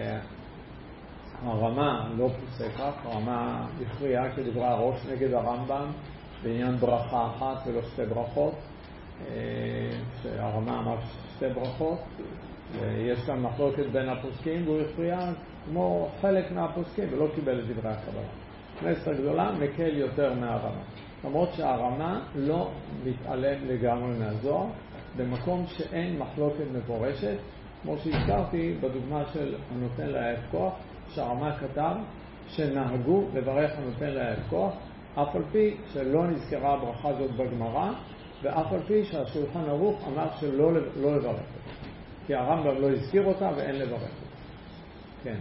שהרמה לא פוסק כך, הרמה הכריעה כדברי הראש נגד הרמב"ם בעניין ברכה אחת ולא שתי ברכות, שהרמה אמר שתי ברכות, יש כאן מחלוקת בין הפוסקים והוא הכריע כמו חלק מהפוסקים ולא קיבל את דברי הקבלה. כנסת הגדולה מקל יותר מהרמה, למרות שהרמה לא מתעלם לגמרי מהזוהר במקום שאין מחלוקת מפורשת, כמו שהזכרתי בדוגמה של הנותן לאהב כוח, שהרמה כתב שנהגו לברך הנותן לאהב כוח, אף על פי שלא נזכרה הברכה הזאת בגמרא, ואף על פי שהשולחן ערוך אמר שלא לא לברך אותה, כי הרמב"ם לא הזכיר אותה ואין לברך אותה. כן.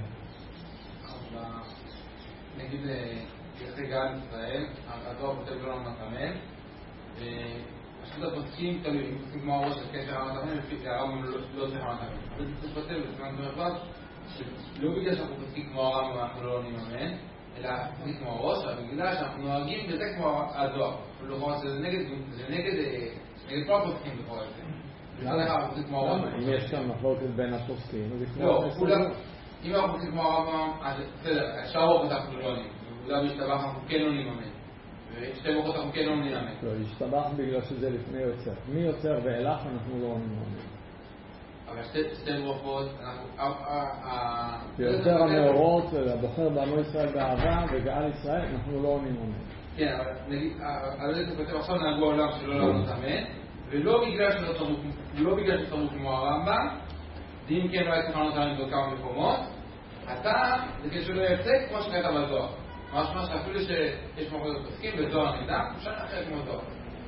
נגיד יחסי גל ישראל, הזוהר כותב לא למתאמן, ופשוט הפוסקים תלוי, אם פוסקים כמו הראש של קשר המתאמן, לפי הרמב"ם לא צריך המתאמן. אבל זה צריך לצאת בזמן במרכז, שלא בגלל שאנחנו פוסקים כמו הרמב"ם אנחנו לא נממן, אלא פוסקים כמו הראש, אבל בגלל שאנחנו נוהגים בזה כמו הזוהר. ולכאורה שזה נגד, זה נגד, נגד כל הפוסקים בכל זה. אם יש כאן מחלוקת בין הפוסקים, לא, כולם, אם אנחנו פוסקים כמו הרמב"ם, אז בסדר, אפשר לראות אנחנו לא נממן. ובגלל להשתבח אנחנו כן לא נממן. ושתי ברכות אנחנו כן לא נממן. לא, להשתבח בגלל שזה לפני יוצר. מי יוצר ואילך אנחנו לא נממן. אבל שתי ברכות, אנחנו... ביותר המאורות, הבוחר בעמו ישראל באהבה וגאל ישראל, אנחנו לא נממן. כן, אבל נגיד, על זה כותב עכשיו נהגו העולם שלא לא נתאמן, ולא בגלל שתרמות כמו הרמב"ם, דין כן לא היה צריך לנתאמן בכמה מקומות, הטעם זה כשלא יפסק כמו שכתב בזוהר. ממש ממש אפילו שיש מחוזות פוסקים בזוהר נגדם, אפשר אחרת כמו זוהר.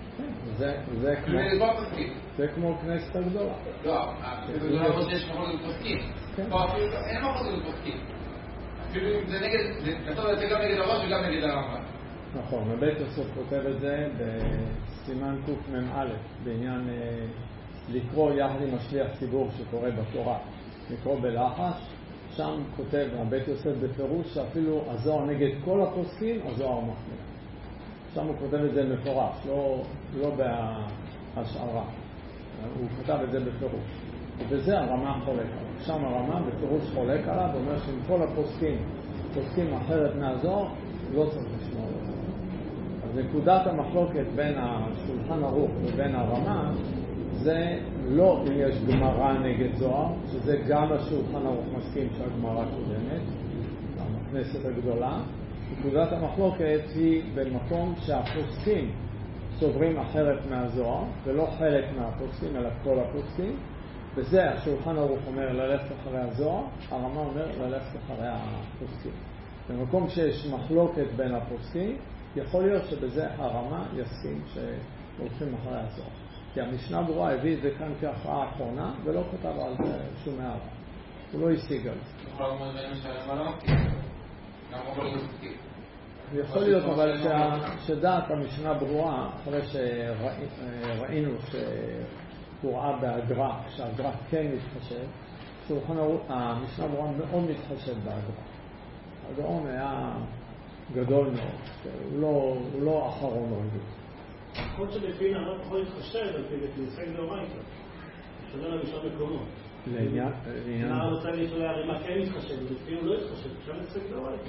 זה כמו כנסת הגדולה. לא, זה לא אומר שיש מחוזות פוסקים. אין מחוזות פוסקים. אפילו אם זה נגד, זה גם נגד הראש וגם נגד הרמב"ם. נכון, הבית יוסף כותב את זה בסימן קמ"א, בעניין לקרוא יחד עם השליח ציבור שקורא בתורה, לקרוא בלחש. שם כותב הבית יוסף בפירוש שאפילו הזוהר נגד כל הפוסקים, הזוהר מחמיר. שם הוא כותב את זה מפורש, לא, לא בהשערה. הוא כתב את זה בפירוש. ובזה הרמה חולק עליו. שם הרמה בפירוש חולק עליו, ואומר שעם כל הפוסקים, פוסקים אחרת מהזוהר, לא צריך לשמור את זה. אז נקודת המחלוקת בין השולחן ערוך ובין הרמה, זה לא אם יש גמרא נגד זוהר, שזה גם השולחן ערוך מסכים שהגמרא קודמת, הכנסת הגדולה. נקודת המחלוקת היא במקום שהפוסקים סוברים אחרת מהזוהר, ולא חלק מהפוסקים, אלא כל הפוסקים. וזה השולחן ערוך אומר ללכת אחרי הזוהר, הרמה אומר ללכת אחרי הפוסקים. במקום שיש מחלוקת בין הפוסקים, יכול להיות שבזה הרמה יסכים שהולכים אחרי הזוהר. כי המשנה ברורה הביא את זה כאן כהכרעה האחרונה, ולא כתב על זה שום הערה. הוא לא השיג על זה. בכל המועד ואין משלם עליו? גם הוא לא תפקיד. יכול להיות אבל שדעת המשנה ברורה, אחרי שראינו שהוא ראה באגרה, שהאגרה כן מתחשב, המשנה ברורה מאוד מתחשב באגרה. הגאון היה גדול מאוד, הוא לא אחרון רגיל. יכול שבפי נערת יכול להתחשב על פי להישג דאורייתא. שונה למשל מקומות. לעניין? נער רוצה לשאול להרימה כן מתחשב, ולפי הוא לא יתחשב, אפשר להישג דאורייתא.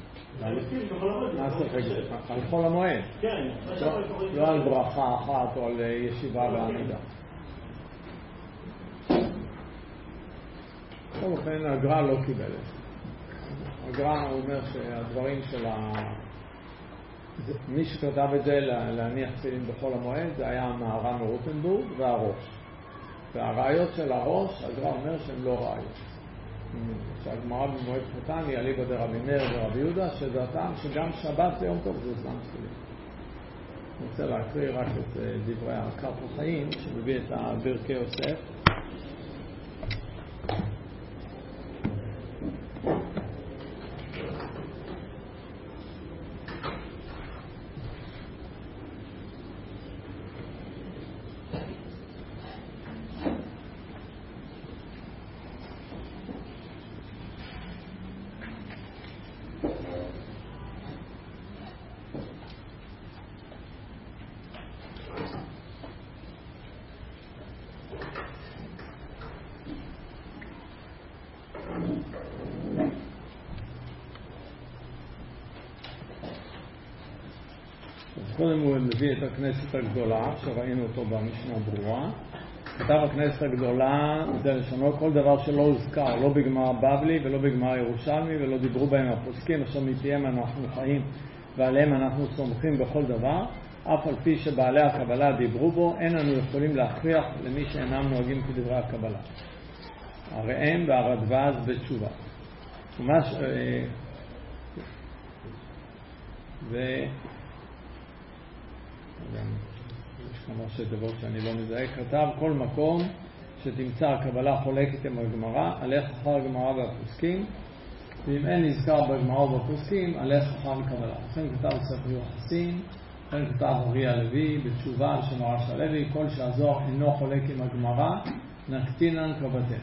על חול המועד. כן. לא על ברכה אחת או על ישיבה בעמידה. בכל אופן, הגר"א לא קיבל את זה. הגר"א אומר שהדברים של ה... מי שכתב את זה להניח תפילין בחול המועד זה היה המהר"ן מרוטנבורג והראש. והראיות של הראש, הגר"א אומר שהן לא ראיות. שהגמרא במועד קטן היא אליבא דרבי מאיר ורבי יהודה, שדעתם שגם שבת ויום טוב זה זמן תפילין. אני רוצה להקריא רק את דברי הכף החיים שמביא את ברכי יוסף. קודם הוא מביא את הכנסת הגדולה, שראינו אותו במשנה ברורה. כתב הכנסת הגדולה, זה לשונות כל דבר שלא הוזכר, לא בגמרא בבלי ולא בגמרא ירושלמי, ולא דיברו בהם הפוסקים, אשר מפיהם אנחנו חיים ועליהם אנחנו סומכים בכל דבר, אף על פי שבעלי הקבלה דיברו בו, אין לנו יכולים להכריח למי שאינם נוהגים כדברי הקבלה. הראם והרדב"ז בתשובה. ממש... ו... יש כמה שדבות שאני לא מזהה. כתב כל מקום שתמצא הקבלה חולקת עם הגמרא, הלך אחר הגמרא והפוסקים, ואם אין נזכר בגמרא ובפוסקים, הלך אחר הקבלה. לכן כתב ספר יוחסין, לכן כתב ארי הלוי בתשובה על שם הרש הלוי, כל שהזוהר אינו חולק עם הגמרא, נקטינן קבתך.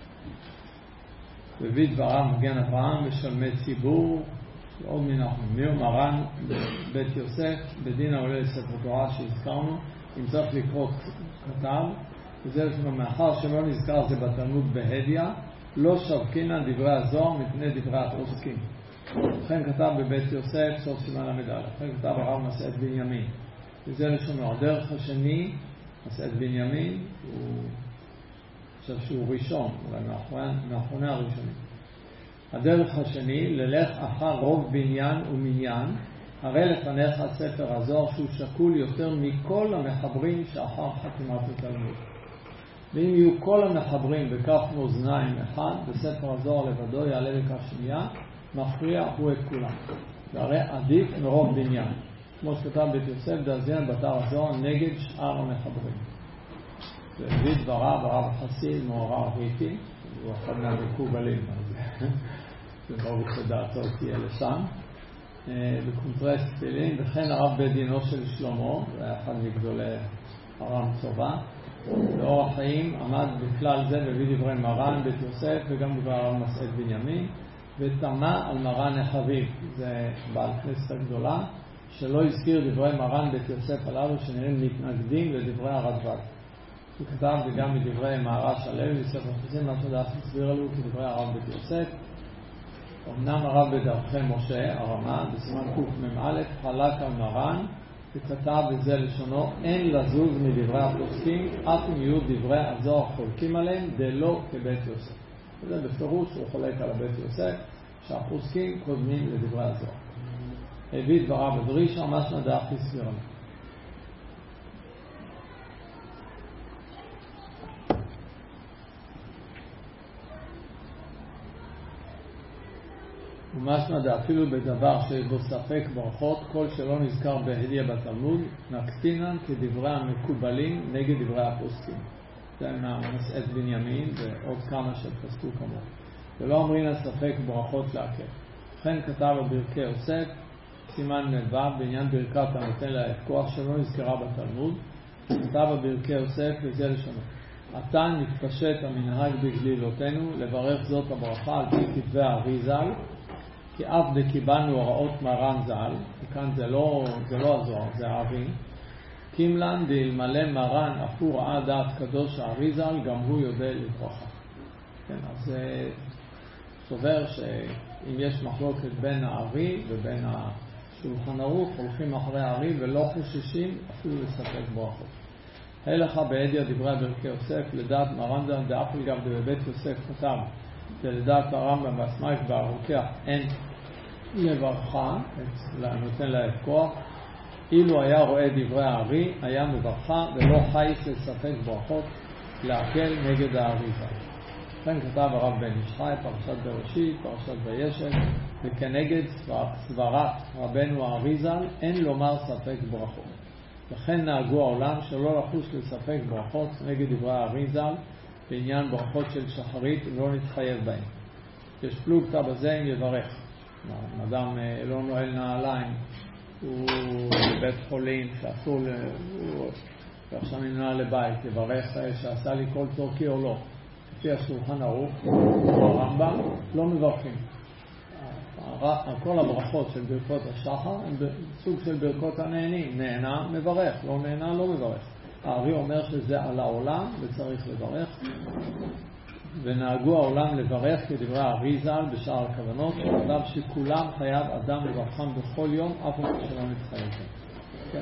מביא דבריו מגן אברהם ושלמי ציבור, עוד מנחנו, מיהו מרן בית יוסף, בדין העולה לספר תורה שהזכרנו, אם צריך לקרוא כתב, וזה לשנו, מאחר שלא נזכר זה בתלמוד בהדיה, לא שבקינן דברי הזוהר מפני דברי הפוסקים. לכן כתב בבית יוסף, סוף סימן למדל, לכן כתב הרב מסעד בנימין. וזה לשנו, הדרך השני, מסעד בנימין, הוא חושב שהוא ראשון, אולי מאחרוני הראשונים. הדרך השני, ללך אחר רוב בניין ומניין, הרי לפניך ספר הזוהר שהוא שקול יותר מכל המחברים שאחר חתימת התלמוד. ואם יהיו כל המחברים בכף מאזניים אחד, בספר הזוהר לבדו יעלה בכף שנייה, מכריע הוא את כולם. והרי עדיף מרוב בניין. כמו שכתב בית יוסף דאזיין בתר הזוהר נגד שאר המחברים. והביא דבריו הרב חסיד מעורר היטי, הוא אחד מהמקובלים הזה. וברוך שדעתו תהיה לשם. בקונטרסט תפילין, וכן הרב בית דינו של שלמה, זה היה אחד מגדולי הרם צובה. באור החיים עמד בכלל זה והביא דברי מרן בית יוסף וגם דברי הרב מסעד בנימין, ותמה על מרן החביב, זה בעל כנסת הגדולה, שלא הזכיר דברי מרן בית יוסף הללו שנראים מתנגדים לדברי הרדב"ז. הוא כתב וגם מדברי מהר"ש הלוי בספר חסידים, מה שדעת הסביר עלו כדברי הרב בית יוסף. אמנם הרב בדרכי משה, הרמ"א, בסימן קמ"א, חלק על מרן וכתב בזה לשונו, אין לזוז מדברי הפוסקים, אף אם יהיו דברי הזוהר חולקים עליהם, דלא כבית יוסף. וזה בפירוש הוא חולק על הבית יוסף, שהפוסקים קודמים לדברי הזוהר. הביא דבריו בדרישה, משמע דאח הסביר עליו. ומשמע דה אפילו בדבר שיש בו ספק ברכות, כל שלא נזכר בהדיה בתלמוד, נקטינן כדברי המקובלים נגד דברי הפוסקים. זה מהמסעת בנימין ועוד כמה שפסקו כמוהו. ולא אומרים הספק ברכות להקל. לכן כתב בברכי יוסף, סימן נדבר, בעניין ברכת הנותן לה את כוח שלא נזכרה בתלמוד, כתב בברכי יוסף וזה לשונות. עתה נתפשט המנהג בגלילותינו לברך זאת הברכה על פי כתבי הארי ז"ל, כי אף דקיבלנו הוראות מרן ז"ל, וכאן זה לא, זה לא הזוהר, זה הארי, קימלן דאלמלא מרן אף הוא ראה דעת קדוש הארי ז"ל, גם הוא יודע לברכה. כן, אז זה סובר שאם יש מחלוקת בין הארי ובין השולחן ערוך, הולכים אחרי הארי ולא חוששים אפילו לספק ברכות. הלכה בעדיה דברי ברכי יוסף, לדעת מרן ז"ל דאף על גב בבית יוסף כתב, ולדעת הרמב"ם והסמייך והרוקח אין לברכה, נותן לה את כוח. אילו היה רואה דברי הארי, היה מברכה ולא חייס לספק ברכות להקל נגד הארי ז"ל. לכן כתב הרב בן איש חי, פרשת בראשית, פרשת וישב, וכנגד סברת רבנו הארי ז"ל אין לומר ספק ברכות. לכן נהגו העולם שלא לחוש לספק ברכות נגד דברי הארי ז"ל בעניין ברכות של שחרית לא נתחייב בהם. יש פלוגתא בזה אם יברך. אדם לא נועל נעליים, הוא בבית חולים שאסור, ועכשיו נמנע לבית, יברך שעשה לי כל צורכי או לא. לפי השולחן ערוך, או הרמב"ם, לא מברכים. כל הברכות של ברכות השחר הם סוג של ברכות הנהנים. נהנה, מברך. לא נהנה, לא מברך. הארי אומר שזה על העולם וצריך לברך. ונהגו העולם לברך כדברי הארי ז"ל בשאר הכוונות, שכתב שכולם חייב אדם לברכם בכל יום, אף אחד שלא מתחייב. כן.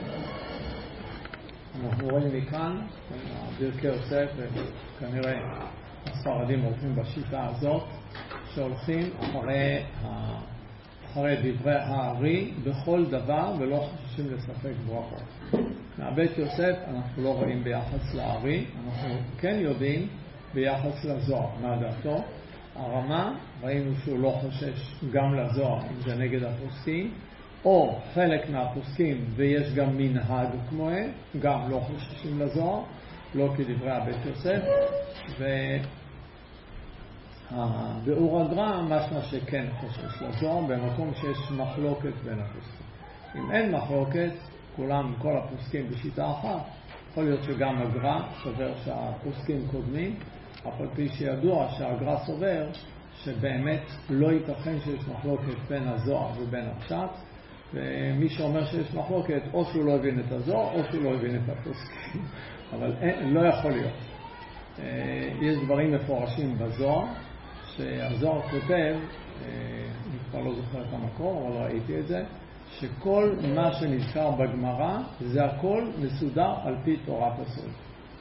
אנחנו רואים מכאן, ברכי יוסף, וכנראה הספרדים הולכים בשיטה הזאת, שהולכים אחרי, אחרי דברי הארי בכל דבר ולא חוששים לספק ברכות. מהבית יוסף אנחנו לא רואים ביחס לארי, אנחנו כן יודעים ביחס לזוהר. מה דעתו? הרמה, ראינו שהוא לא חושש גם לזוהר אם זה נגד הפוסקים, או חלק מהפוסקים ויש גם מנהג כמוהם, גם לא חוששים לזוהר, לא כדברי הבית יוסף. ובאור הגר"א משמע שכן חושש לזוהר במקום שיש מחלוקת בין הפוסקים. אם אין מחלוקת, כולם, כל הפוסקים בשיטה אחת, יכול להיות שגם הגר"א סובר שהפוסקים קודמים, אף על פי שידוע שהגר"א סובר שבאמת לא ייתכן שיש מחלוקת בין הזוהר ובין הפשט, ומי שאומר שיש מחלוקת או שהוא לא הבין את הזוהר או שהוא לא הבין את הפוסקים, אבל אין, לא יכול להיות. יש דברים מפורשים בזוהר שהזוהר כותב, אני כבר לא זוכר את המקור אבל ראיתי את זה, שכל מה שנזכר בגמרא זה הכל מסודר על פי תורת הסוד,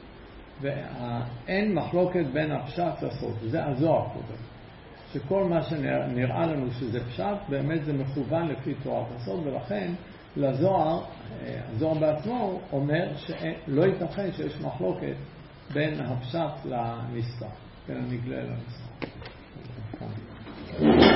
ואין מחלוקת בין הפשט לסוד. זה הזוהר כותב שכל מה שנראה לנו שזה פשט באמת זה מכוון לפי תורת הסוד, ולכן לזוהר, הזוהר בעצמו אומר שלא ייתכן שיש מחלוקת בין הפשט לנסתר, בין הנגלה לנסתר.